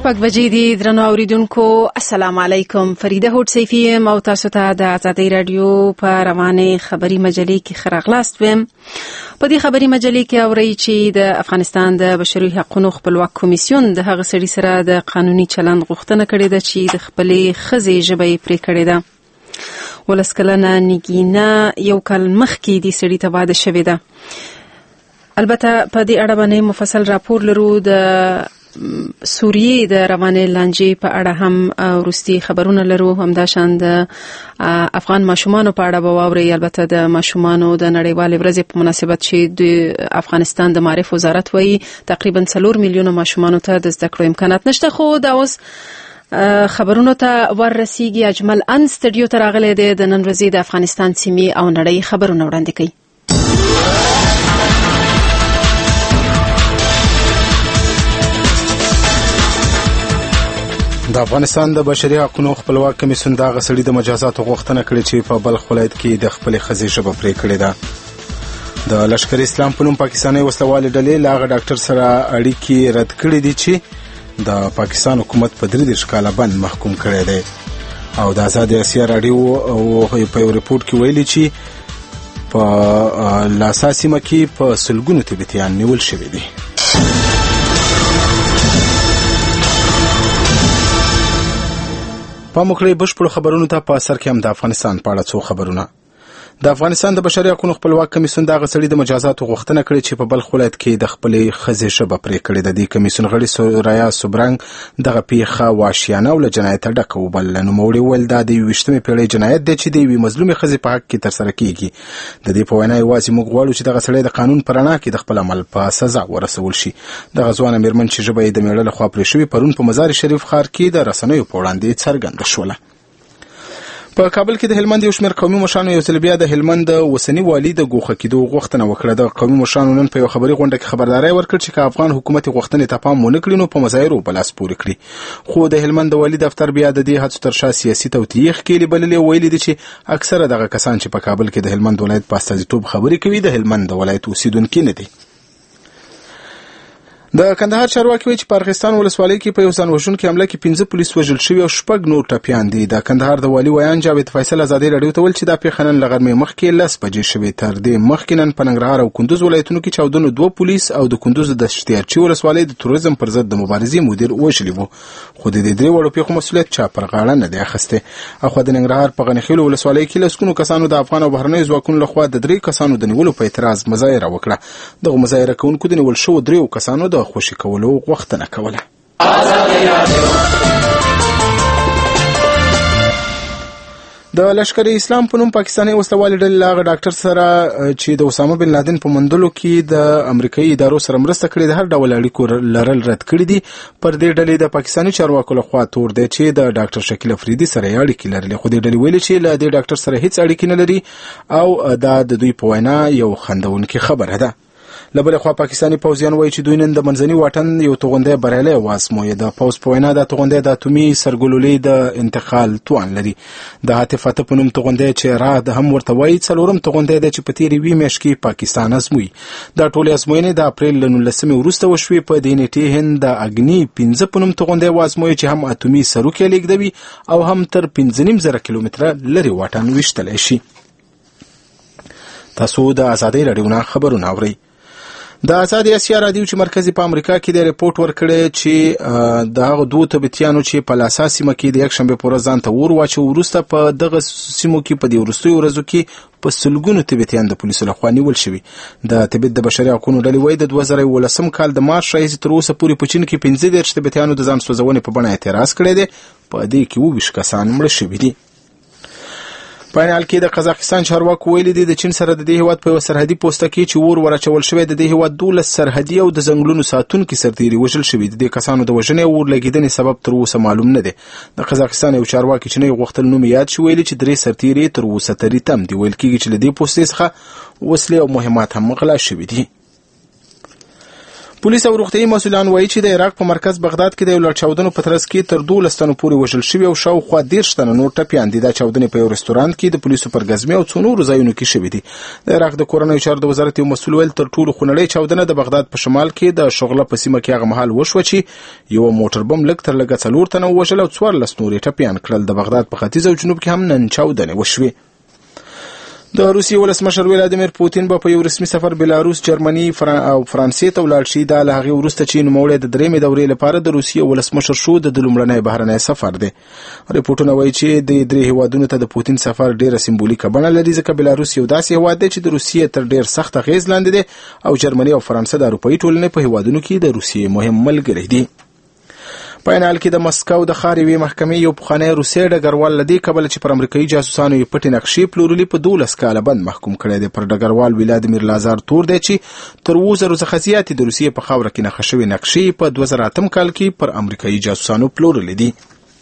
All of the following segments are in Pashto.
شپږ بجې دي درنو اوریدونکو السلام علیکم فریده هوډ سیفی یم او تاسو ته د آزادۍ رادیو په روانه خبری مجلې کې خراغلاست ویم په دې خبری مجلې کې اوري چې د افغانستان د بشري حقوقو خپلواک کمیسیون د هغه سړي سره د قانوني چلند غوښتنه کړې ده چې د خپلې ښځې ژبه پرې کړې ده ولسکلنه نګینا یو کال مخکې د سړي ته واده شوې ده. البته په دې اړه باندې مفصل راپور لرو د سوریې د روانه لانجې په اړه هم وروستي خبرونه لرو همداشان د افغان ماشومانو په اړه به واوري. البته د ماشومانو د نړیوالې ورځې په مناسبت چې د افغانستان د معارف وزارت وایي تقریبا 4 میلیونه ماشومانو ته د زده کړو امکانات نشته. خو دا اوس خبرونو ته ورسیږي. اجمل ان سټډیو ته راغلی دی د نن ورځې د افغانستان سیمې او نړۍ خبرونه وړاندې کوي. د افغانستان د بشري حقوقو خپلواک کمیسیون د غسړي د مجازاتو غوښتنه کړې چې په بلخ ولایت کې د خپل خزې ژبه پرې کړې ده. د لشکر اسلام په نوم پاکستاني وسلوال ډلې لاغه ډاکټر سره اړیکې رد کړې دي چې د پاکستان حکومت په 3 کاله بند محکوم کړی دی. او د آزاد اسیا رادیو په یو ریپورت کې ویلي چې په لاسا سیمه کې په سلګونو تبتیان نیول شوي دي. په مخکړی بشپړ خبرونو ته په اثر کې هم د افغانستان په اړه څو خبرونه. د افغانستان د بشري حقوقو خپلواک کمیسیون د غسړي د مجازاتو غوښتنه کړې چې په بلخ ولایت کې د خپل خزې ژبه پرې کړې ده. د کمیسیون غړي سوریا سوبرنګ دغه پیښه واشیانه او له جنایت ډکه وبل. نو موړي ول د 20مې پیړۍ جنایت دی چې د یوې مظلومې خزې په حق کې تر سره کیږي. د دې په وینا یوازې موږ غواړو چې دغه سړی د قانون پر رڼا کې د خپل عمل په سزا ورسول شي. د غزوان میرمن چې ژبه یې د میړه له خوا پرې شوې پرون په مزار شریف ښار کې د رسنیو په وړاندې څرګنده شوله. په کابل کې د هلمند یو شمېر قومي مشرانو یو ځل بیا د هلمند اوسنی والي د ګوښه کېدو غوښتنه وکړه. د قومي مشرانو نن په یو خبري غونډه کې خبرداری ورکړ چې افغان حکومت غوښتنې ته پام ونه کړي نو په مظاهرو بلاس پورې کړي. خو د هلمند والي دفتر بیا د دې هڅو تر شا سیاسي توطیه ښکېلې بللې. ویلي دي چې اکثره دغه کسان چې په کابل کې د هلمند ولایت په استازیتوب خبرې کوي د هلمند ولایت اوسیدونکي نه دي. د کندهار چارواکي وایي چې په ارغستان ولسوالۍ کې په یو ځان وژونکي حمله کې 15 پولیس وژل شوي او 6 نور ټپیان دي. د کندهار د والي ویان جاوید فیصل آزادۍ رادیو ته ویل چې دا پیښه نن له غرمې مخکې 10 بجې شوې. تر دې مخکې نن په ننګرهار او کندوز ولایتونو کې چاودنو 2 پولیس او د کندوز د شتیارچي ولسوالۍ د توریزم پر ضد د مبارزې مدیر وژلی وو. خو د دې 3 وړو پیښو مسؤلیت چا پر غاړه نه دی اخیستی. اخو د ننګرهار په غنیخیل ولسوالۍ کې لسګونو کسانو د افغان او بهرنیو ځواکونو لخوا د 3 کسانو د نیولو په اعتراض مظاهره وکړه. دغه مظاهره کوونکو د نیول شوو 3 کسانو د خوشي کولو غوښتنه کوله. د لشکر اسلام په نوم پاکستاني وسلوال ډلې لاغه ډاکټر سره چې د اسامه بن لادن په مندلو کې د امریکایي ادارو سره مرسته کړې د هر ډول اړیکو لرل رد کړې دي. پر دې ډلې د پاکستاني چارواکو لخوا تور دی چې د ډاکټر شکیل افریدي سره اړیکې لرلې. خو دې ډلې ویلي چې له دې ډاکټر سره هیڅ اړیکې نه لري او دا د دوی په وینا یو خندونکې خبره ده. لبل خو پاکستاني پوځیان وایي چې دوی نن د منځني واټن یو توغنده بریالي واسموي. د پوز په وینا د توغنده د اتومي سرګلولې د انتقال توان لري. د هاتفات په نوم توغنده چې را د هم ورته وایي څلورم توغنده د چې په تیری وی میاشت کې پاکستان ازموي. د ټولې ازموینې د اپریل 19 وروسته وشوي. په دې نیټه هند د اګنی 15 په نوم توغنده واسموي چې هم اتومي سروکې لیږدوي او هم تر 15,000 کیلومتره لري واټن وشتل شي. تاسو د آزادۍ رادیو نه خبرونه اورئ. د آزاد اسیا رادیو چې مرکزی په امریکا کې د ریپورت ورکړی چې د هغه 2 تبتیانو چې په لاسا سیمه کې د یک شنبه پر ورځ ځان ته ور واچو وروسته په دغه سیمو کې په دې وروستیو ورځو کې په سلګونو تبتیان د پولیسو لخوا نیول شوي. د تبت د بشري حقوقو ډلې وایي د 2018 کال د مارچ راهیسې تر اوسه پورې په چین کې 15 تبتیانو د ځان سوځونې په بڼه اعتراض کړی دی. په دې کې 20 کسان مړه شوي دي. په حال کې د قزاقستان چارواکو ویلي دي د چین سره د دې هیواد په سرحدي پوسټ کې چې ور ورچول شوی د دې هیواد 12 سرحدي او د ځنګلونو ساتونکو سرتیري وژل شوی دي. د کسانو د وژنې او لګیدنې سبب تر اوسه معلوم نه دی. د قزاقستان یو چارواکي چې نه غوښتل نوم یاد شي ویلي چې 3 سرتیري تر اوسه تری تم دی. ویل کېږي چې له دې پوسټ څخه وسلې او مهمات هم غلا شوي دي. پولیس او روغتیايي مسؤلان وایي چې د عراق په مرکز بغداد کې د یو لړ چاودنو په ترڅ کې تر 12 تنو پورې وژل شوي او شاوخوا 10 تنه نور ټپیان دي. دا چاودنې په یو رستورانت کې د پولیسو پر ګزمې او څو نورو ځایونو کې شوي دي. د عراق د کورنیو چارو د وزارت یو مسؤل ویل تر ټولو خونړۍ چاودنه د بغداد په شمال کې د شغله په سیمه کې هغه مهال وشوه چې یو موټر بم لږ تر لږه 4 تنه وژل او 14 نور ټپیان کړل. د بغداد په ختیځ او جنوب کې هم نن چاودنې وشوي. د روسیې ولسمشر ولادیمیر پوتین په یو رسمي سفر بلاروس، جرمني او فرانسې ته ولاړ شي. دا له هغې وروسته چې نوموړی د درېیمې دورې لپاره د روسیې ولسمشر شو. د لومړنی بهرنی سفر دی. ریپورټونه وایي چې د درې هیوادونو ته د پوتین سفر ډېره سمبولیکه بڼه لري، ځکه بلاروس یو داسې هیواد دی چې د روسیې تر ډېر سخت اغېز لاندې دی او جرمني او فرانسه د اروپایي ټولنې په هیوادونو کې د روسیې مهم ملګري دي. په عین کې د مسکو د ښار یوې محکمې یو پخوانی روسي ډګروال له دې کبله چې پر امریکایي جاسوسانو یې پټې نقشې پلورلې په 12 کاله بند محکوم کړی دی. پر ډګروال ولادیمیر لازار تور دی چې تر 2000 څخه زیاتې د روسیې په خاوره کې نښه شوې نقشې په 2008 کال کې پر امریکایي جاسوسانو پلورلې دي.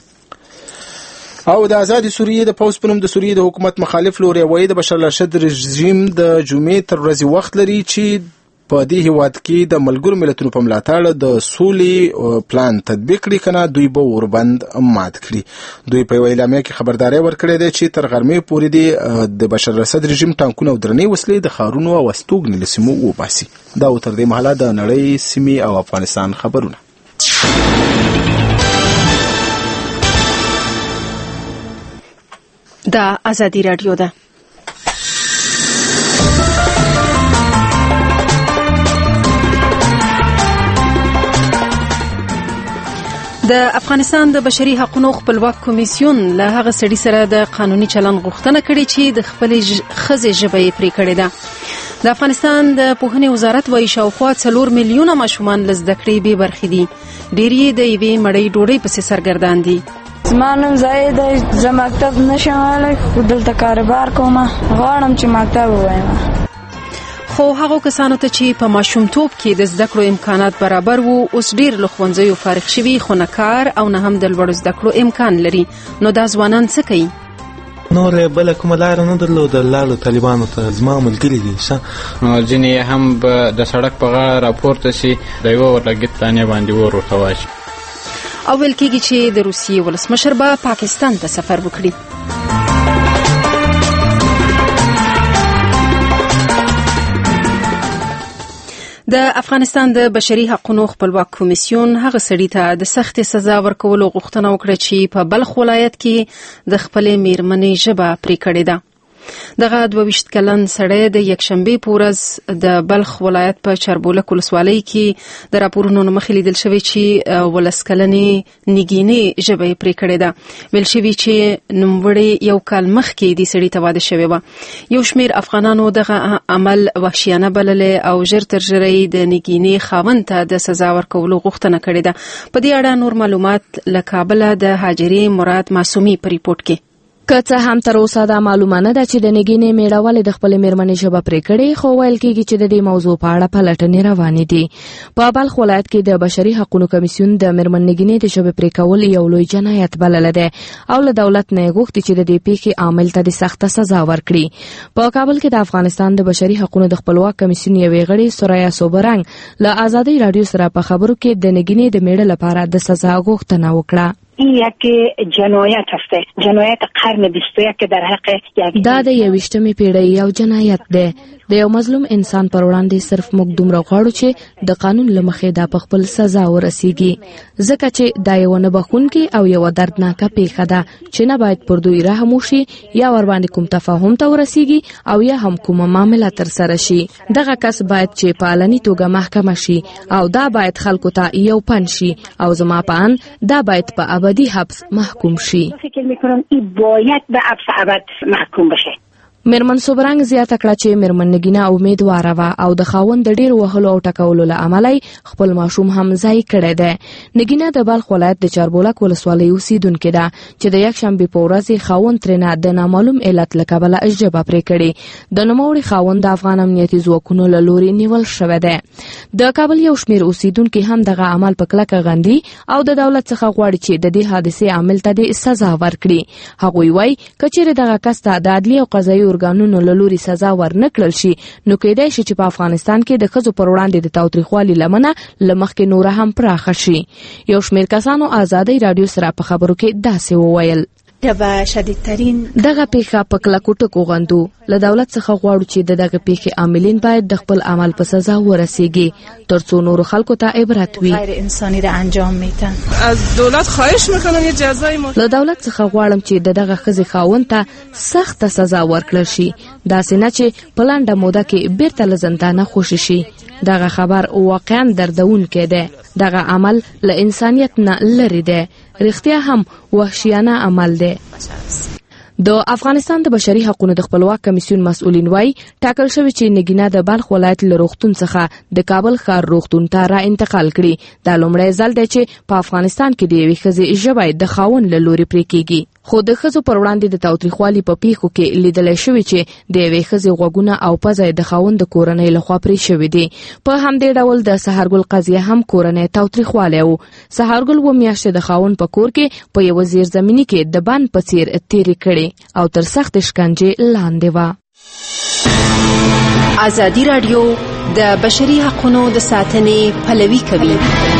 او د آزاد سوریې د پوز په نوم د سوریې د حکومت مخالف لوري وایي د بشار الاسد رژیم د جمعې تر ورځې وخت لري چې په دې هیواد کې د ملګرو ملتونو په ملاتړ د سولې پلان تطبیق کړي، کنه دوی به وربند مات کړي. دوی په اعلامیه کې خبرداري ورکړې ده چې تر غرمې پورې د بشار الاسد رژیم ټانکونه او درنې وسلې د ښارونو او استوګنې له سیمو وباسي. دا تر دې مهاله د نړۍ، سیمې او افغانستان خبرونه. دا ازادي رادیو ده. د افغانستان د بشري حقوقو خپلواک کمیسیون له هغه سړي سره د قانوني چلند غوښتنه کړې چې د خپلې ښځې ژبه یې پرې کړې ده. د افغانستان د پوهنې وزارت وایي شاوخوا 4 میلیونه ماشومان له زده کړې بې برخې دي. ډېر یې د یوې مړۍ ډوډۍ پسې سرګردان دي. زما نوم زاید دی، زه مکتب نشم ویلی خو دلته کاروبار کوم، غواړم چې مکتب ووایم. خو هغو کسانو ته چې په ماشومتوب کې د زده کړو امکانات برابر وو اوس ډېر له ښوونځیو فارغ شوي، خو نه کار او نه هم د لوړو زده کړو امکان لري. نو دا ځوانان څه کوي؟ نور بله کومه لاره نه درلوده، لاړو طالبانو ته. زما ملګري دي ځینې هم د سړک په غاړه راپورته سي، د یوه ورلګیت تانې باندې اور ورته واچي. او ویل کېږي چې د روسیې ولسمشر به پاکستان ته سفر وکړي. د افغانستان د بشري حقوقو خپلواک کمیسیون هغه سړي ته د سخت سزا ورکولو غوښتنه وکړه چې په بلخ ولایت کې د خپلې میرمنې ژبه پرې کړې ده. دغه 22 کلن سړی د یکشنبې په ورځ د بلخ ولایت په چربولک ولسوالۍ کې د راپورونو له مخې لیدل شوی چې 12 کلنې نګینې ژبه یې پرې کړې ده. ویل شوي چې نوموړی یو کال مخکې دې سړي ته واده شوی و. یو شمېر افغانانو دغه عمل وحشیانه بللی او ژر تر ژره یې د نګینې خاوند ته د سزا ورکولو غوښتنه کړې ده. په دې اړه نور معلومات له کابله د حاجرې مراد معصومي په ریپورټ کې. که څه هم تر اوسه دا معلومه نه ده چې د نګینې میړه ولې د خپلې میرمنې ژبه پرې کړې، خو ویل کېږي چې د دې موضوع په اړه پلټنې روانې دي. په بلخ ولایت کې د بشري حقوقو کمیسیون د میرمن نګینې د ژبې پرې کول یو لوی جنایت بللی دی او له دولت نه یې غوښتي چې د دې پیښې عامل ته د سخته سزا ورکړي. په کابل کې د افغانستان د بشري حقوقو د خپلواک کمیسیون یوې غړي سوریا سوبرنګ له ازادي رادیو سره په خبرو کې د نګینې د میړه لپاره د سزا غوښتنه وکړه. این یک جنایت است، جنایت قرن 21 که در حق یک دا د 21مې پیړۍ یو جنایت دی. د یو مظلوم انسان پر وړاندې صرف موږ دومره غواړو چې د قانون له مخې دا په خپل سزا ورسیږي، ځکه چې دا یو نه بخښونکې او یو دردناکه پیښه ده چې نه باید پر دوی رحم وشي یا ورباندې کوم تفاهم ته ورسیږي او یا هم کومه معامله ترسره شي. دغه کس باید چې په علني توګه محکمه شي او دا باید خلکو ته یو پند شي او زما په اند دا باید په ابدي حبس محکوم شي. فکر میکنم این باید به حبس ابد محکوم بشه. میرمن سوبرنګ زیاته کړه چې میرمن نګینه امیدواره وه او د خاوند د ډیر وهلو او ټکولو له امله خپل ماشوم هم ځای کړی دی. نګینه د بلخ ولایت د چربولک ولسوالۍ اوسیدونکې ده چې د یکشنبې په ورځ خاوند ترېنه د نامعلوم علت له کبله ژبه پرې کړې. د نوموړي خاوند د افغان امنیتي ځواکونو له لوري نیول شوی دی. د کابل یو شمېر اوسیدونکي هم دغه عمل په کلکه غندي او د دولت څخه غواړي چې د دې حادثې عامل ته د سزا ورکړي. هغوی وایي که چیرې دغه کس ته د عدلي او قضایي ارګانونو له لوري سزا ورنکړل شي نو کېدای شي چې په افغانستان کې د ښځو پر وړاندې د تاوتریخوالي لمنه له مخکې نوره هم پراخه شي. یو شمېر کسانو ازادۍ راډیو سره په خبرو کې داسې وویل: دغه پیښه په کلکو ټکو غندو. له دولت څخه غواړو چې دغه پیښې عاملین باید د خپل عمل په سزا ورسیږي ترڅو نور خلکو ته عبرت وي. از دولت خواهش میکنم یه جزای له دولت څخه غواړم چې دغه ښځې خاوند ته سخت سزا ورکړل شي، داسې نه چې په لنډه موده کې بیرته له زندانه خوشي شي. دغه خبر واقعا دردونکی دی. دغه عمل له انسانیت نه لرې دی. رښتیا هم وحشیانه عمل دی. د افغانستان د بشري حقوقو د خپلواک کمیسیون مسؤلین وایي ټاکل شوی چې نګینه د بلخ ولایت له روغتون څخه د کابل ښار روغتون ته را انتقال کړي. دا لومړی ځل دی چې په افغانستان کې د یوې ښځې ژبه د خاوند له لوري پرې کیږي. خو د ښځو پر وړاندې د تاوتریخوالي په پیښو کې لیدلی شوي چې د یوې ښځې غوږونه او پزه د خاوند د کورنۍ لخوا پرې شوي دي. په همدې ډول د سحرګل قضیه هم کورنۍ تاوتریخوالی و. سحرګل 2 میاشتې د خاوند په کور کې په یوه زیرزمیني کې د بند په څیر تېرې کړې او تر سخت شکنجې لاندې وه. ازادي راډیو د بشري حقوقو د ساتنې پلوي کوي.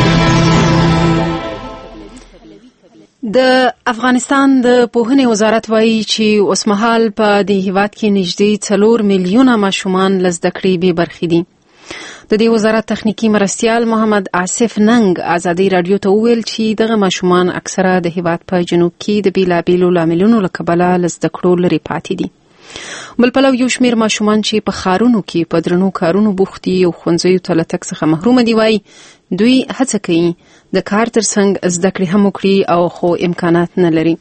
د افغانستان د پوهنې وزارت وایي چې اوسمهال په دې هیواد کې نږدې 4 میلیونه ماشومان له زده کړې بې برخې دي. د دې وزارت تخنیکی مرستیال محمد آصف ننګ ازادي راډیو ته وویل چې دغه ماشومان اکثره د هیواد په جنوب کې د بیلابیلو لاملونو له کبله له زده کړو لرې پاتې دي. بل پلو یو شمېر ماشومان چې په ښارونو کې په درنو کارونو بوخت دي او ښوونځیو ته له تګ څخه محروم دي وایي دوی هڅه کوي د کار ترڅنګ زده کړې هم وکړي او خو امکانات نه لري.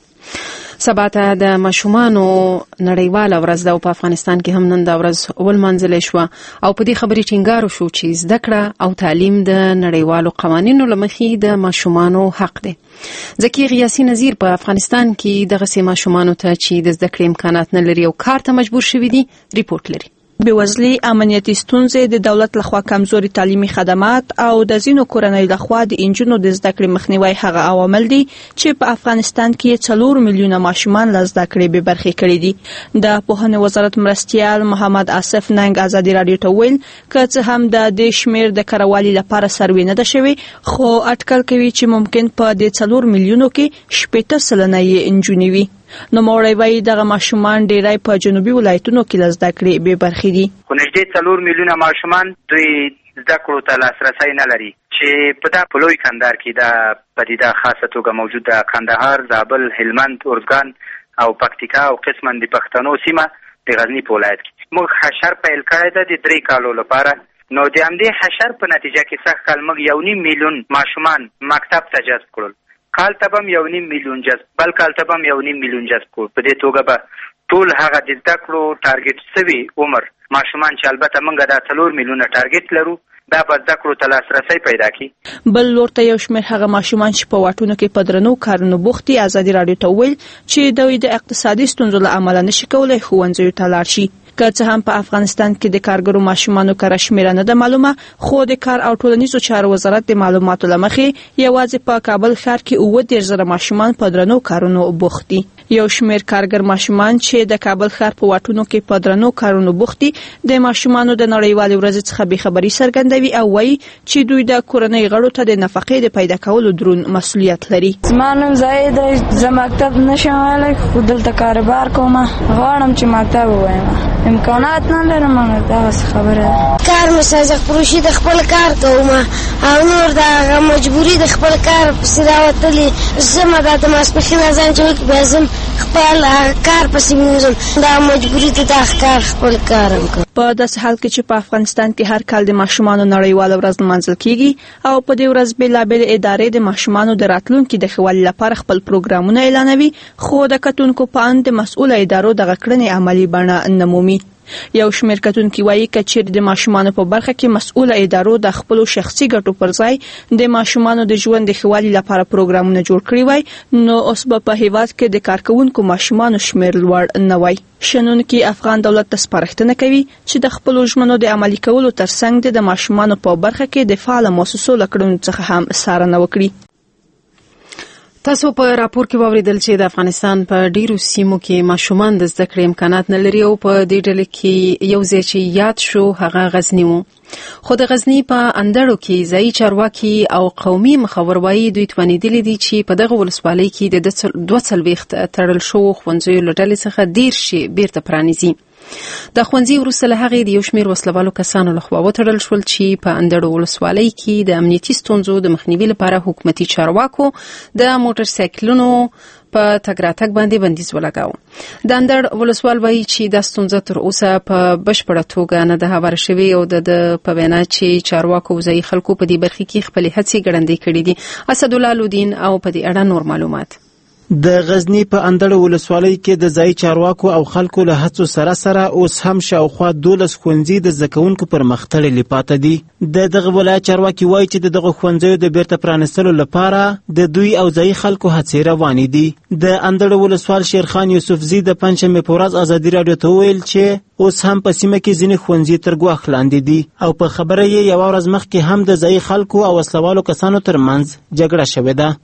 سبا ته د ماشومانو نړیواله ورځ ده او په افغانستان کې هم نن دا ورځ ولمانځل شوه او په دې خبرې ټینګار وشو چې زده کړه او تعلیم د نړیوالو قوانینو له مخې د ماشومانو حق دی. ذکی غیاثي نظیر په افغانستان کې دغسې ماشومانو ته چې د زده کړې امکانات نه لري او کار ته مجبور شوي دي ریپورت لري. بېوزلي، امنیتي ستونزې، د دولت لخوا کمزوري تعلیمي خدمات او د ځینو کورنۍ لخوا د انجونو د زده کړې مخنیوي هغه عوامل دي چې په افغانستان کې 4 میلیونه ماشومان له زده کړې بې برخې کړي دي. د پوهنې وزارت مرستیال محمد آصف ننګ ازادي راډیو ته ویل که څه هم د دې شمېر د کروالي لپاره سروې نه ده شوې خو اټکل کوي چې ممکن په دې 4 میلیونو کې 80% یې انجونې وي. نو موري وای دغه ماشومان ډیرای په جنوبي ولایتونو کې له زده کړې بې برخې دي. خو نږدې 4 میلیونه ماشومان دوی زده کړو ته لاسرسی نه لري چې په دا لوی کندهار کې دا پدیده خاصه توګه موجود ده. کندهار، زابل، هلمند، ارزګان او پکتیکا او قسماً د پښتنو سیمه د غزنی په ولایت کې موږ حشر پیل کړی ده د 3 کالو لپاره. نو د همدې حشر په نتیجه کې سخت کال موږ 1.5 میلیون ماشومان مکتب ته جذب کړل. کال ته هم 1.5 میلیون جذب، بل کال ته هم 1.5 میلیون جذب کړو. په دې توګه به ټول هغه د زده کړو ټارګټ شوي عمر ماشومان چې البته موږ دا 4 میلیونه ټارګټ لرو دا به زده کړو ته لاسرسی پیدا کړي. بل لورته یو شمېر هغه ماشومان چې په واټونو کې په درنو کارونو بوخت دي ازادي راډیو ته ویل چې دوی د اقتصادي ستونزو له امله نشي کولای ښوونځیو ته لاړ شي. که څه هم په افغانستان کې د کارګرو ماشومانو کره شمیره نه ده معلومه خو د کار او ټولنیزو چارو وزارت د معلوماتو لمخې یوازې په کابل ښار کې 30,000 ماشومان په درنو کارونو بوخت دي. یو شمېر کارګر ماشومان چې د کابل ښار په واټونو کې په درنو کارونو بوخت دي د ماشومانو د نړیوالې ورځې څخه بې خبري څرګندوي او وایي چې دوی د کورنۍ غړو ته د نفقې د پیدا کولو درون مسؤلیت لري. زما نوم زاید دی، زه مکتب نشم ویلی خو دلته کاروبار کوم، غواړم چې مکتب ووایم، امکانات نه لرم. دغسې خبره ده. کار مې صادق فروشي د خپل کار کوم او نور د هغه مجبوري د خپل کار پسې راوتلي زه دا د ماسپښین اذان چې وکړي بیا زه خپل کار پسې وځم. دا مجبوري ده د کار خپل کار هم کوم. په داسې حال کې چې په افغانستان کې هر کال د ماشومانو نړیواله ورځ لمانځل کیږي او په دې ورځ بېلابېلې ادارې د ماشومانو د راتلونکي د ښه والي لپاره خپل پروګرامونه اعلانوي خو د کتونکو په اند د مسؤله ادارو دغه کړنې عملي بڼه نه مومي. یو شمېر کتونکي وایي که چیرې د ماشومانو په برخه کې مسؤله ادارو د خپلو شخصي ګټو پر ځای د ماشومانو د ژوند د ښه والي لپاره پروګرامونه جوړ کړي وای نو اوس به په هیواد کې د کارکوونکو ماشومانو شمېر لوړ نه وای. شنونکي افغان دولت ته سپارښتنه کوي چې د خپلو ژمنو د عملي کولو ترڅنګ د ماشومانو په برخه کې د فعال مؤسسو له کړنو څخه هم څارنه وکړي. تاسو په راپور کې واوریدل چې د افغانستان په ډیرو سیمو کې ماشومان د زده کړې امکانات نه لري او په دې ډله کې یو ځای چې یاد شو هغه غزنی وو. خو د غزنی په اندړو کې ځایي چارواکي او قومي مخور وایي دوی توانیدلي دي چې په دغه ولسوالۍ کې د 240 تړل شوو ښوونځیو له ډلې څخه 10 بیرته پرانیزي. د ښوونځي وروسته له هغې د یو شمېر وسلوالو کسانو لخوا وتړل شول چې په اندړو ولسوالۍ کې د امنیتي ستونزو د مخنیوي لپاره حکومتي چارواکو د موټر سایکلونو په تګ راتګ باندې بندیز ولګاوه. د اندړ ولسوال وایي چې دا ستونزه تر اوسه په بشپړه توګه نه ده هواره شوې او د په وینا چې چارواکو ځایي خلکو په دې برخه کې خپلې هڅې ګړندۍ کړې دي. اسدالله لودین او په دې اړه نور معلومات. د غزنی په اندړ ولسوالۍ کې د ځای چارواکو او خلکو له هڅو سره اوس هم شاوخوا 12 ښوونځي د زده کوونکو پر مخ تړلي پاته دي. دغه ولایت چارواکي وایي چې دغه ښوونځیو د بیرته پرانیستلو لپاره د دوی او ځای خلکو هڅې روانې دي. د اندړ ولسوال شیرخان یوسفزي د پنځمې په ورځ ازادي راډیو ته وویل چې اوس هم په سیمه کې ځینې ښوونځي تر ګواښ لاندې دي او په خبره یې یوه ورځ مخکې هم د ځای خلکو او وسلوالو کسانو ترمنځ جګړه شوې ده.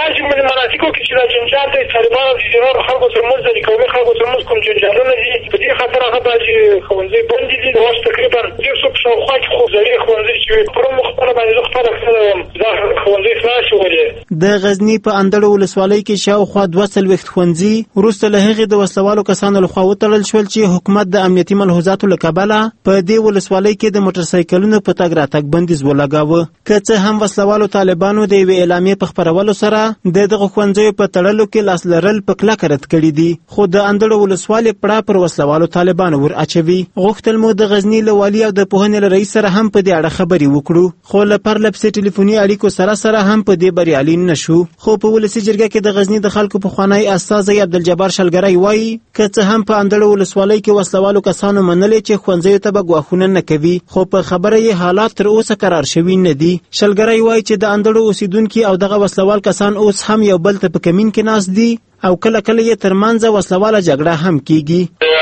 مناسکو کې چې دا جنجال دی طالبانو د ځینو خلکو ترمنځ د قومي خلکو ترمنځ کوم جنجالونه دي په دې خاطر هغه چې ښوونځي بند دي اوس تقریبا 100 شاوخوا کې خو ځای ښوونځي چې پر مخبره باندې خپله کړم دا ښوونځي خلاص شولې. د غزنی په اندړ ولسوالۍ کې شاوخوا 240 ښوونځي وروسته له هغې د وسلوالو کسانو لخوا وتړل شول چې حکومت د امنیتي ملحوظاتو له کبله په دې ولسوالۍ کې د موټر سایکلونو په تګ راتګ بندیز ولګاوه. که څه هم وسلوالو طالبانو د یوې اعلامیې په خپرولو سره دغه ښوونځیو په تړلو کې لاس لرل په کلکه رد کړي دي، خو د اندړ ولسوالۍ پړه پر وسلوالو طالبانو ور اچوي. غوښتل مو د غزنی له والي او د پوهنې له رئیس سره هم په دې اړه خبرې وکړو، خو له پرلپسې ټلیفوني اړیکو سره هم په دې بریالي نشو. خو په ولسي جرګه کې د غزنی د خلکو پخوانی استازی عبدالجبار شلګری وایي که څه هم په اندړ ولسوالۍ کې وسلوالو کسانو منلې چې ښوونځیو ته به ګواښونه نه کوي، خو په خبره یې حالات تر اوسه قرار شوي نه دي. شلګری وایي چې د اندړو اوسیدونکي او دغه وسلوال کسان اوس هم یو بل ته په کمین کې ناست دي او کله کله یې ترمنځ وسلواله جګړه هم کیږي.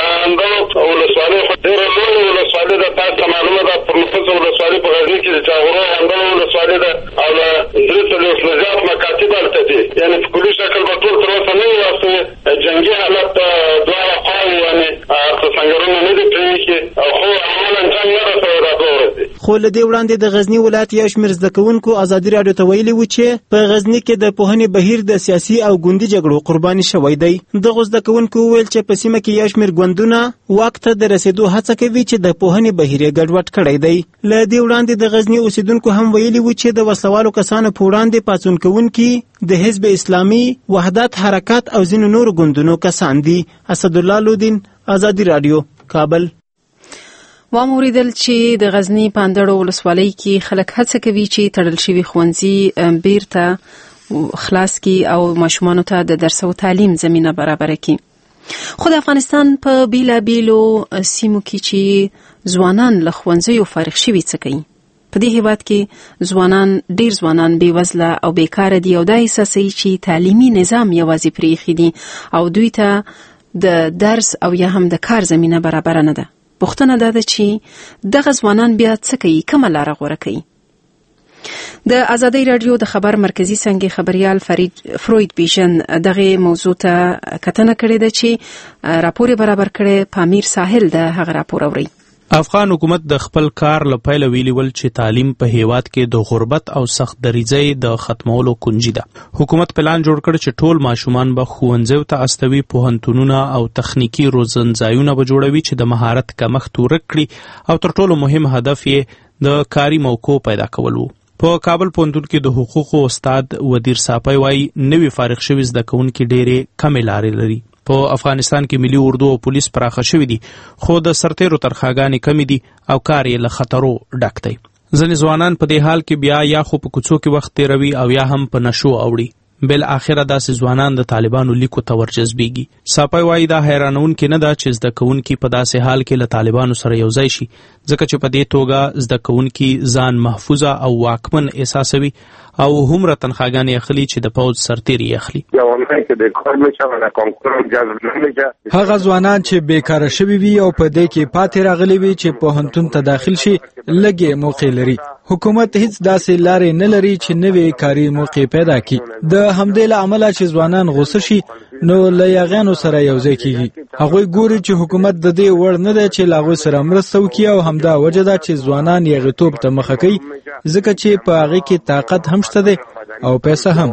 اندړو ولسوالۍ خو ډېره لویه ولسوالۍ ده، تاسو معلومه ده پر نفوس ولسوالۍ په غزني کې د جاغورو اندړو ولسوالۍ ده او له 300 نه زیات مکاتب هلته دي، یعنې په کلي شکل به ټول تر اوسه نه وي واستوي. جنګي حالت دواړه خواوې یعنې سنګرونه نه دي پرېښي او خو عملا جنګ نه رسوي دا دوه ورځې. خو له دې وړاندې د غزني ولایت یو شمېر زده کوونکو ازادي راډیو ته ویلي وو چې په غزني کې د پوهنې بهیر د سیاسي او ګوندي جګړو قرباني شوی دی. دغو زده کوونکو وویل چې په سیمه کې یو شمېر ګوندونه واک ته د رسېدو هڅه کوي چې د پوهنې بهیر یې ګډوډ کړی دی. له دې وړاندې د غزني اوسیدونکو هم ویلي وو چې د وسلوالو کسانو په وړاندې پاڅون کوونکي د حزب اسلامي، وحدت حرکت او ځینو نورو ګوندونو کسان دي. اسدالله لودین، ازادي راډیو، کابل. واوریدل چې د غزنی په اندړو ولسوالۍ کې خلک هڅه کوي چې تړل شوي ښوونځي بیرته خلاص کی او ماشومانو ته د درس او تعلیم زمینه برابر کړي. خو د افغانستان په بیلابیلو سیمو کې چې ځوانان له ښوونځیو فارغ شوي څه کوي؟ په دې هیواد کې ډیر ځوانان بې وزله او بیکاره دي او دا احساسوي چې تعلیمي نظام یوازې پرېښي دي او دوی ته د درس او یا هم د کار زمینه برابر نه ده. پوښتنه دا ده چې دغه ځوانان بیا څه کوي، کومه لاره غوره کوي؟ د ازادۍ راډیو د خبر مرکزی څنګه خبريال فروید بیژن دغه موضوع ته کتنه کړې ده چې راپور برابر کړي. پامیر ساحل د هغه راپور اوري. افغان حکومت د خپل کار لپاره ویلي ول چې تعلیم په هیواد کې د غربت او سخت دریځۍ د ختمولو کنجي ده. حکومت پلان جوړ کړ چې ټول ماشومان به ښوونځیو ته استوي، پوهنتونونه او تخنیکی روزنځایونه به جوړوي چې د مهارت کمښت ورک کړي او تر ټولو مهم هدف یې د کاري موقعو پیدا کول وو. په کابل پوهنتون کې د حقوقو استاد ودیر صاپی وایي نوي فارغ شوي زده کوونکي ډېرې کمې لارې لري. په افغانستان کې ملي اردو او پولیس پراخه شوي دي، خو د سرتیرو تنخواګانې کمې دي او کار یې له خطرو ډک دی. ځینې ځوانان په دې حال کې بیا یا خو په کوڅو کې وخت تیروي او یا هم په نشو اوړي. بل اخره داسې ځوانان د طالبانو لیکو ته ورجذبېږي. صاپی وایي دا حیرانونکې نه ده چې زده کوونکي په داسې حال کې له طالبانو سره یو ځای شي، ځکه چې په دې توګه زده کوونکي ځان محفوظه او واکمن احساسوي او هومره تنخواګانې اخلي چې د پوځ سرتیري اخلي. هغه ځوانان چې بیکاره شوي وي او په دې کې پاتې راغلي وي چې پوهنتون ته داخل شي لږې موقع لري. حکومت هیڅ داسې لارې نه لري چې نوې کاري موقع پیدا کړي. د همدې له امله چې ځوانان غوسه شي نو له یاغیانو سره یوځای کیږي. هغوی ګوري چې حکومت د دې وړ نه دی چې له هغوی سره مرسته وکړي او همدا وجه ده چې ځوانان یاغیتوب ته مخه کوي ځکه چې په هغې کې طاقت هم شته دی او پیسه هم.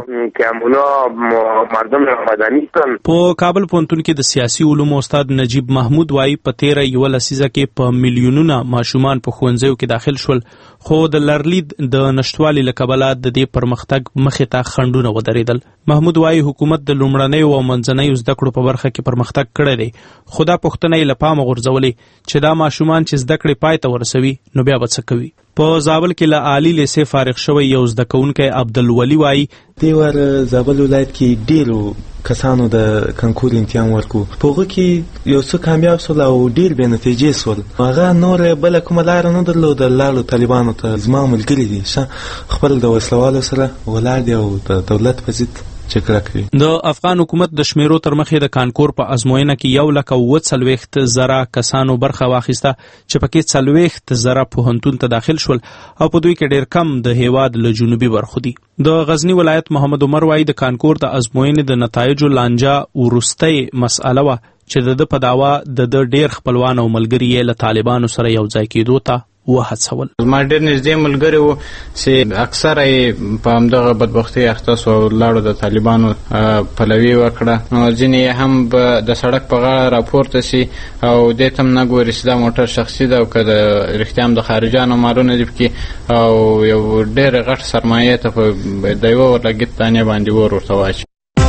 په کابل پوهنتون کې د سیاسي علومو استاد نجیب محمود وایي په تیره یوه لسیزه کې په میلیونونه ماشومان په ښوونځیو کې داخل شول خو د لرلید د نشتوالي له کبله د دې پرمختګ مخې ته خنډونه ودرېدل. محمود وایي حکومت د لومړنیو او منځنیو زده کړو په برخه کې پرمختګ کړی دی خو دا پوښتنه یې له پامه غورځولې چې دا ماشومان چې زده کړې پای ته ورسوي نو بیا به څه کوي. په زابل کې له عالي لیسې فارغ شوی یو زده کوونکی عبدالولي وایي دې ور زابل ولایت کې ډېرو کسانو د کنکور امتحان ورکو په هغه کې یو څه کامیاب شول او ډېر بې نتیجې شول. هغه نور بله کومه لاره نه درلوده لاړو طالبانو ته. زما ملګري دي خپل د وسلوالو سره ولاړ دي او د دولت په ضد جګړه کوي. د افغان حکومت د شمیرو تر مخې د کانکور په ازموینه کې 1,40,000 کسانو برخه واخیسته چې پکې 40,000 پوهنتون ته داخل شول او په دوی کې ډېر کم د هیواد له جنوبي برخو دي. د غزنی ولایت محمد عمر وایي د کانکور د ازموینې د نتایجو لانجه وروستۍ مسأله وه چې د په دعوا د ډېر خپلوان او ملګري یې له طالبانو سره یو ځای کېدو ته وهڅول. زما ډېر نږدې ملګري وو چې اکثره یې په همدغه بدبختۍ اخته سو او لاړو د طالبانو پلوي وکړه. ځینې یې هم د سړک په غاړه راپورته سي او دې ته هم نه ګوري چې دا موټر شخصي ده او که د رښتیا هم د خارجانو مالونه دي پکې او یو ډېر غټ سرمایې ته د یوه ورلګیت دانې باندې ورته واچي.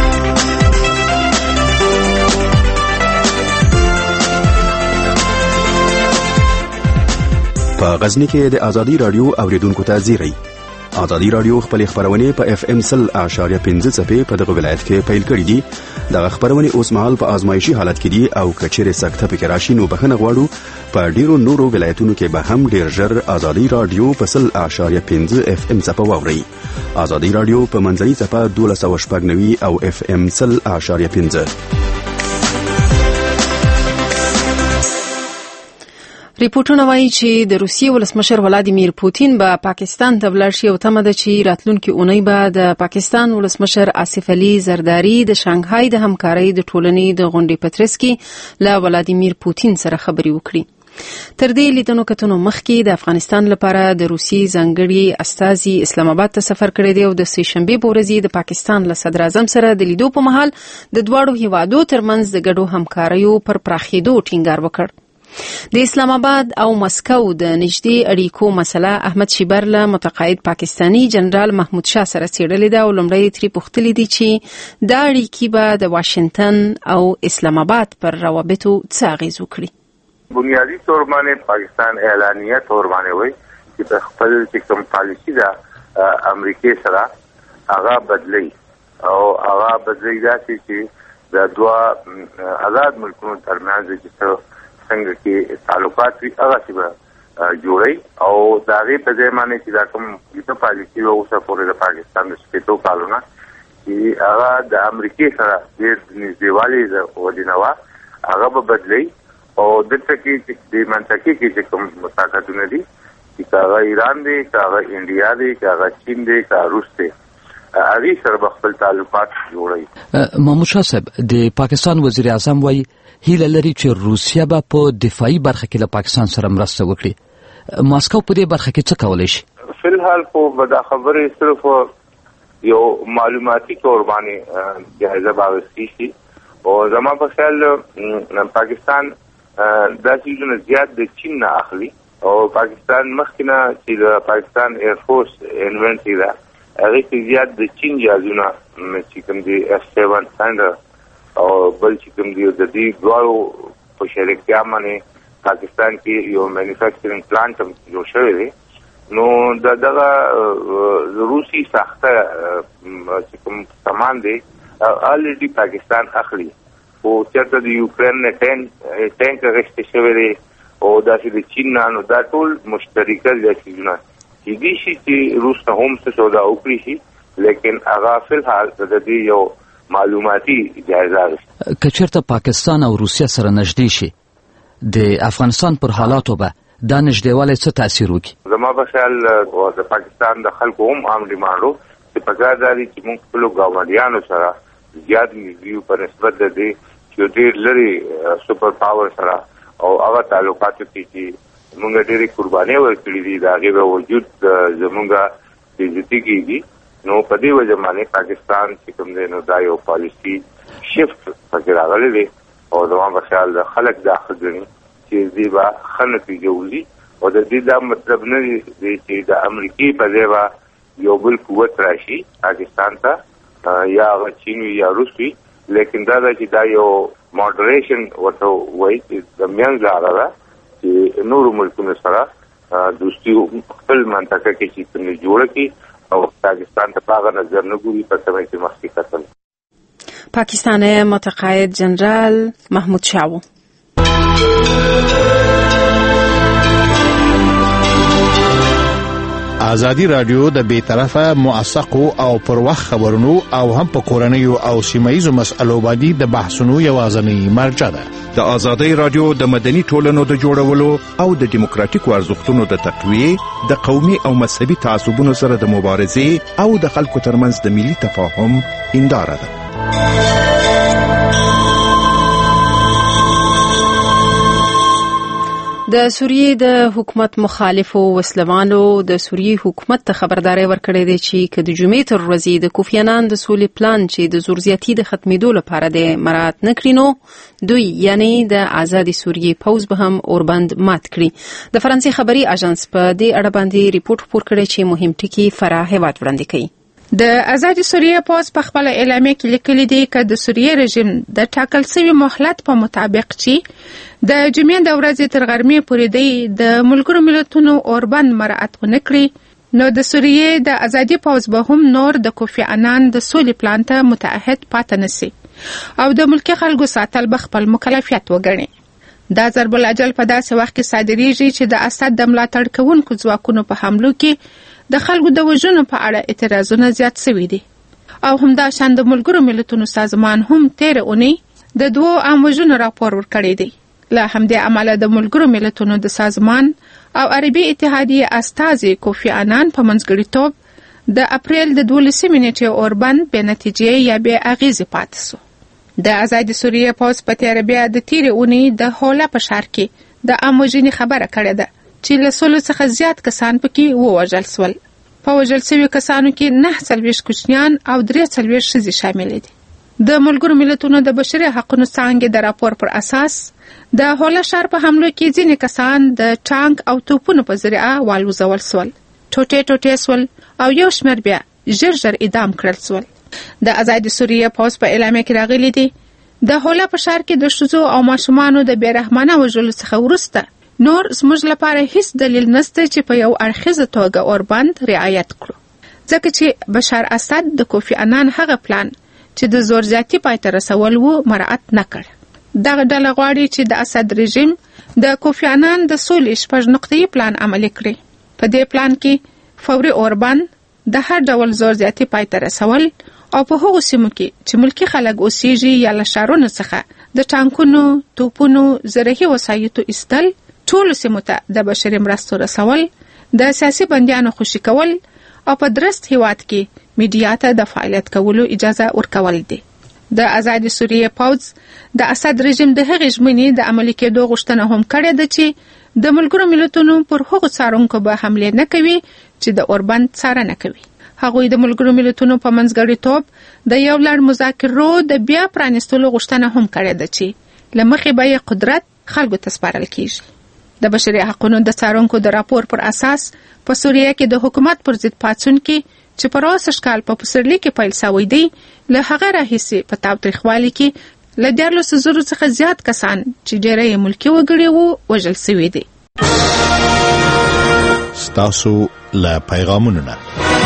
په غزنی کې د ازادي رادیو اوریدونکو ته زیری. ازادي رادیو خپل خبرونه په FM 100.5 څپې په دغه ولایت کې پیل کړې دي. دغه خبرونه اوس مهال په آزمایشي حالت کې دي او کچېره سکته پکې راشي نو بخنه غواړو په ډیرو نورو ولایتونو کې به هم ډیر ژر ازادي رادیو په 100.5 FM څپه واوري. ازادي رادیو په منځنۍ څپه 1290 او FM 100.5. ریپورټونه وایي چې د روسیې ولسمشر ولادیمیر پوتین به پاکستان ته ولاړ شي او تمه ده چې راتلونکي اونۍ به د پاکستان ولسمشر آصف علي زرداري د شانګهای د همکارۍ د ټولنې د غونډې په ترڅ کې له ولادیمیر پوتین سره خبرې وکړي. تر دې لیدنو کتنو مخکې د افغانستان لپاره د روسیې ځانګړي استازي اسلام آباد ته سفر کړی دی او د سې شنبې په ورځ د پاکستان له صدر اعظم سره د لیدو په مهال د دواړو هیوادو ترمنځ د ګډو همکاریو پر پراخېدو ټینګار وکړ. د اسلام آباد او مسکو د نږدې اړیکو مسله احمد شیبر له متقاعد پاکستانی جنرال محمود شاه سره څېړلې ده او لومړی ترې پوښتلي دي چې دا اړیکې به د واشنګټن او اسلام آباد پر روابطو څه اغېز وکړي. بنیادی طور باندې پاکستان اعلانیه طور باندې وایي چې په خپل چې کوم پالیسي ده امریکای سره هغه بدلی او هغه بدلی داسې چې د دوه آزاد ملکونو ترمنځ چې څنګه کې تعلقات وي هغه څه جوړي او دا غي په ځای باندې چې دا کوم د پالیسي او اوسه پورې د پاکستان د سپېټو کالونه چې هغه د امریکای سره ډېر نږدېوالی ودینوا هغه به بدلی او دلته کې د منطقې کې چې کوم مساقاتونه دي چې هغه ایران دی هغه انډیا دی هغه چین دی هغه روس دی هغه سره خپل تعلقات جوړي. محمود شاه صاحب د پاکستان وزیر اعظم وایي هیله لري چې روسیا به په دفاعي برخه کې له پاکستان سره مرسته وکړي. ماسکو په دې برخه کې څه کولای شي؟ فلحال خو دا خبرې صرف یو معلوماتي تور باندې جایزه باوستي شي او زما په خیال پاکستان دا چیزونه زیات د چین نه اخلي او پاکستان مخکنه چې د پاکستان ایرفورس انوینټری ده هغه کې زیات د چین جازونه چې کوم دي F7 ساندر او بل چې کوم دی د دې دوارو په شریکتیا باندې پاکستان کې یو مینوفیکچرینګ پلانټ جوړ شوی دی نو دغه روسي ساخته چې کوم سامان دی الریډي پاکستان اخلي او چېرته د یوکرين نه ټانک غشته شوی دی او داسې د چین نه دا ټول مشترکه دي چې دي چې روس ته هم څه سودا وکړي شي لیکن هغه فلحال د دې یو معلوماتي جایزه ده. کچېرته پاکستان او روسیا سره نږدې شي د افغانستان پر حالاتو به دا نږدېوالی څه تاثیر وکړي؟ زما په خیال د پاکستان د خلکو هم عام ډیمانډو چې پکار داري چې موږ خپل ګاونډیانو سره زیات نږدې په نسبت د دې چې ډېر لري سپر پاور سره او هغه تعلقاتو کې چې موږ ډېرې قربانۍ ورکړې دي د هغې باوجود زموږ بېعزتي کېږي. نو په دې وجه باندې پاکستان چې کوم دی نو دا یو پالیسي شفت پکې راغلی دی او زما په خیال د خلک دا ښه ګڼي چې دې به ښه نتیجه وځي او د دې دا مطلب نه دی چې د امریکې په ځای به یو بل قوت راشي پاکستان ته یا هغه چین وي یا روس وي، لیکن دا ده چې دا یو ماډریشن ورته وایي چې د منځ لاره ده چې نورو ملکونو سره دوستي خپل منطقه کې چې څنګه جوړه کړي او پاکستان ته پاغه نظر نه ګوري په سمه کې مخکې کتل. پاکستان متقاعد جنرال محمود شاو. ازادي رادیو د بیطرفه موثقو او پر وخت خبرونو او هم په کورنیو او سیمایي مسألو باندې د بحثونو یوازنی مرجع ده. د ازادي رادیو د مدني ټولنو د جوړولو او د دیموکراتیکو ارزښتونو د تقویه، د قومي او مذهبي تعصبونو سره د مبارزې او د خلکو ترمنځ د ملي تفاهم هنداره ده. د سوریې د حکومت مخالفو وسلوانو د سوریې حکومت ته خبرداري ورکړې ده چې د جمعې تر ورځې د کوفی عنان د سولې پلان چې د زور زیاتی د ختمېدو لپاره د مراعات نکړي نو دوی یعنی د آزادي سوریې پوز به هم اوربند مات کړي. د فرانسې خبري اژانس په دې اړه باندې ریپورت خپور کړی چې مهم ټکي فراه هیواد وړاندې کوي. د آزادي سوریې پوز په خپل اعلامیه کې لیکلي دي چې د سوریې رژیم د ټاکل شوی مهلت په مطابق چې د جمعې د ورځې تر غرمې پورې د ملګرو ملتونو اوربند مراعات ونه کړي نو د سوریې د آزادي پوز به هم نور د کوفی عنان د سولې پلان ته متعهد پاتې نشي او د ملکي خلکو ساتل به خپل مکلفیت وګڼي. دا ضرب الاجل په داسې وخت کې صادریږي چې د اسد د ملاتړ کوونکو ځواکونو په حملو کې د خلکو د وژنو په اړه اعتراضونه زیات شوي دي او همدا شان د ملګرو ملتونو سازمان هم تیر اونۍ د 2 عام وژنو راپور ورکړی دی. له همدې امله د ملګرو ملتونو د سازمان او عربي اتحادیې استازي کوفی عنان په منځګړیتوب د اپریل د 12 نیټې اوربند بې نتیجې یا بې اغیزې پاتې شو. د آزادي سوریې پوز په تیر بیا د تیر اونۍ د هولا په ښار کې د عام وژنې خبره کړې ده چې له 100 څخه زیات کسان پکې ووژل شول. په وژل شوي کسانو کې 49 کوچنیان او 43 ښځې شامل دي. د ملګرو ملتونو د بشري حقوقو څانګې د راپور پر اساس د هولا ښار په حملو کې ځینې کسان د ټانک او توپونو په ذریعه والوزول شول، ټوټې شول او یو شمېر بیا ژر اعدام کړل شول. د آزادي سوریې پوز په اعلامیه کې راغلي دي د هولا په ښار کې د ښځو او ماشومانو د بېرحمانه وژلو څخه وروسته نور زموږ لپاره هیڅ دلیل نشته چې په یو اړخیزه توګه اوربند رعایت کړو، ځکه چې بشار اسد د کوفی عنان هغه پلان چې د زور زیاتی پای ته رسول وو مراعات نه کړ. دغه ډله غواړي چې د اسد رژیم د کوفی عنان د سولې 6 نقطې پلان عملي کړي. په دې پلان کې فوري اوربند د هر ډول زور زیاتی پای ته رسول او په هغو سیمو کې چې ملکی خلک اوسېږي یا له ښارونو څخه د ټانکونو، توپونو، زرهي وسایطو ایستل، ټولو سیمو ته د بشري مرستو رسول، د سیاسي بندیانو خوشي کول او په درست هیواد کې میډیا ته د فعالیت کولو اجازه ورکول دي. د آزادي سوریې پوز د اسد رژیم د هغې ژمنې د عملي کېدو غوښتنه هم کړې ده چې د ملګرو ملتونو پر هغو څارونکو به حملې نه کوي چې د اوربند څارنه کوي. هغوی د ملګرو ملتونو په منځګړیتوب د یو لړ مذاکرو د بیا پرانیستلو غوښتنه هم کړې ده چې له مخې به یې قدرت خلکو ته سپارل کیږي. د بشري حقوقو د څارونکو د راپور پر اساس په سوریه کې د حکومت پر ضد پاڅون کې چې په راوسش کال په پسرلي کې پیل شوی دی له هغه راهیسې په تاوتریخوالي کې له 14,000 څخه زیات کسان چې ډېری یې ملکي وګړي وو وژل شوي دي. ستاسو له پیغامونو نه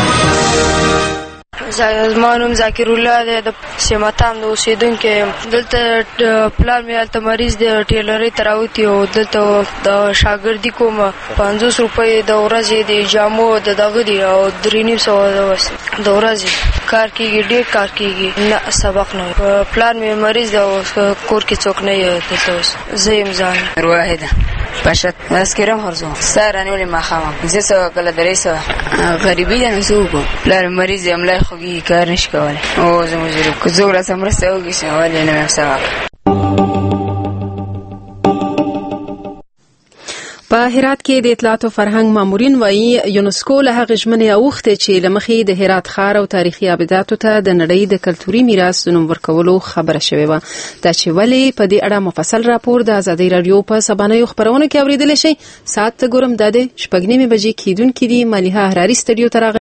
زما نوم ذاکر الله دی، د سیماتام د اوسېدونکی یم. دلته پلار مې هلته مریض دی، ټیلرۍ ته راوتي او دلته د شاګردي کوم 50 روپۍ د ورځې د جامو د دغه دي او 350 د ورځې کار کېږي، ډېر کار کېږي، نه سبق نه. پلار مې مریض دی او کور کې څوک نه یې دلته اوس. زه یم ځان واحده پاشت اسکرم هرزو سره نیولې مخامه زه سو کله درې غریبی نه زوګو لار مریض املای خوږی کار نش کوله او زه مزرو کو زوړه سمرسته وګی سوال نه مسوا په هرات کې د اطلاعات او فرهنګ مامورین وایي یونسکو له هغه ژمنې اوښته چې لمخې د هرات ښار او تاریخي ابداتو ته د نړۍ د کلتوري میراث نوم ورکولو خبره شوې و دا چې ولې په دې اړه مفصل راپور د ازادي رادیو په سبانیو خبرونه کې اوریدل شي سات ګورم د 8:30 بجې کېدونکې دي مليحه حراري سټډیو ته